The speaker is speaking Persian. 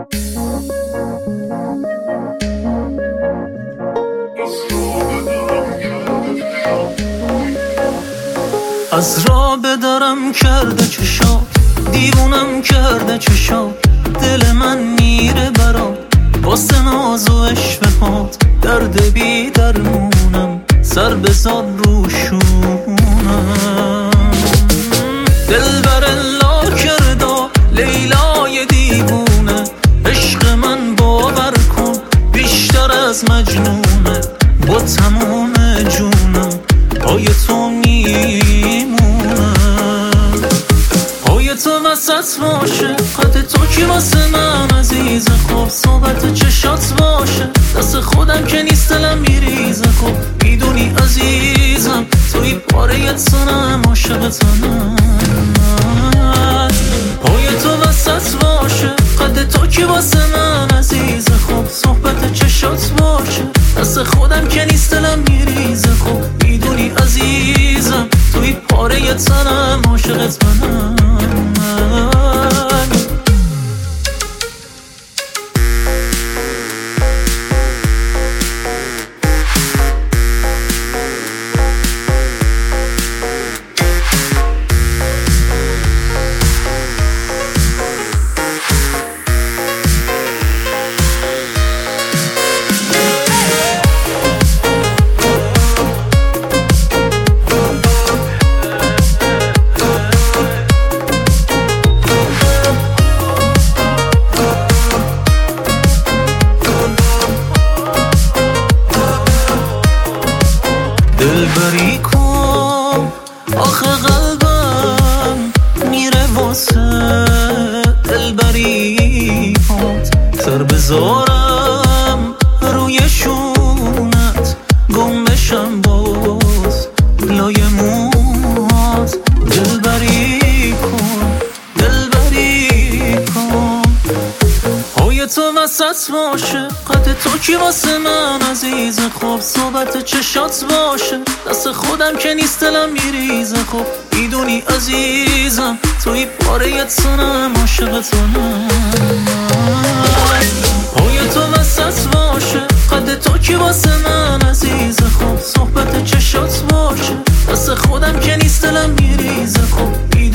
از راه بدارم کرده چشات، دیوونم کرده چشات، دل من میره برات واسه ناز و عشقهات، درد بی درمونم سر بزار روشونم. دل بر لا کرده لیلای دیوونه، عشق من باور کن بیشتر از مجنونه، با تمام جونم پای تو میمونم. پای تو وسط باشه قد تو کی واسه من عزیز، خوب صحبت چشات باشه دست خودم که نیست دلم میریزه، خب میدونی عزیزم توی پاره تنم عاشقتم. پای تو وسط باشه قد تو کی واسه من عزیز، خوب صحبت چشات باشه دست خودم که نیست دلم میریزه، خب میدونی عزیزم توی پاره تنم عاشقت منم. دلبری کن آخه قلبم میره واسه دلبری هات، سر بذارم روی شونت گم بشم باز لای موهات. دلبری کن دلبری کن پای تو وسط باشه قد تو کی واسه من عزیز، خوب صحبت چشات باشه دست خودم که نیست دلم میریزه، خب میدونی عزیزم توی پاره تنم عاشقتم. پای تو وسط باشه قد تو کی واسه من عزیز، خوب صحبت چشات باشه دست خودم که نیست دلم میریزه، خب